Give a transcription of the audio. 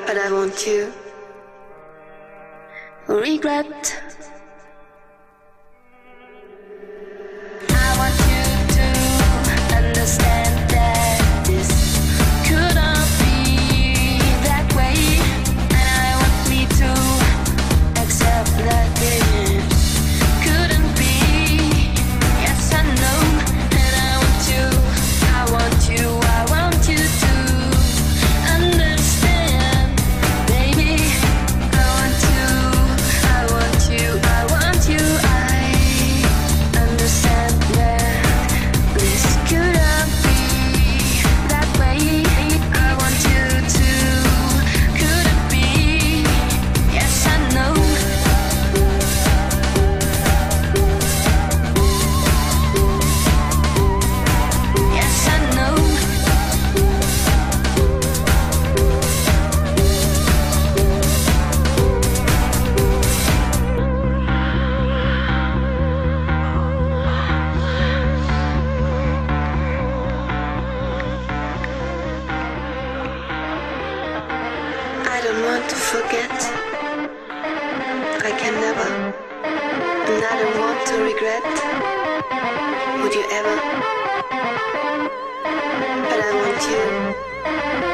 but I want you. Regret. I want you to understand that this could not be that way, and I want me to accept that this couldn't be. Yes, I know, and I want you, I want you, I want you to understand, baby. I want you, I want you, I want you. I understand that this couldn't be that way. I want you to, couldn't be. Yes, I know. Yes, I know. I don't want to forget. I can never. And I don't want to regret. Would you ever? But I want you.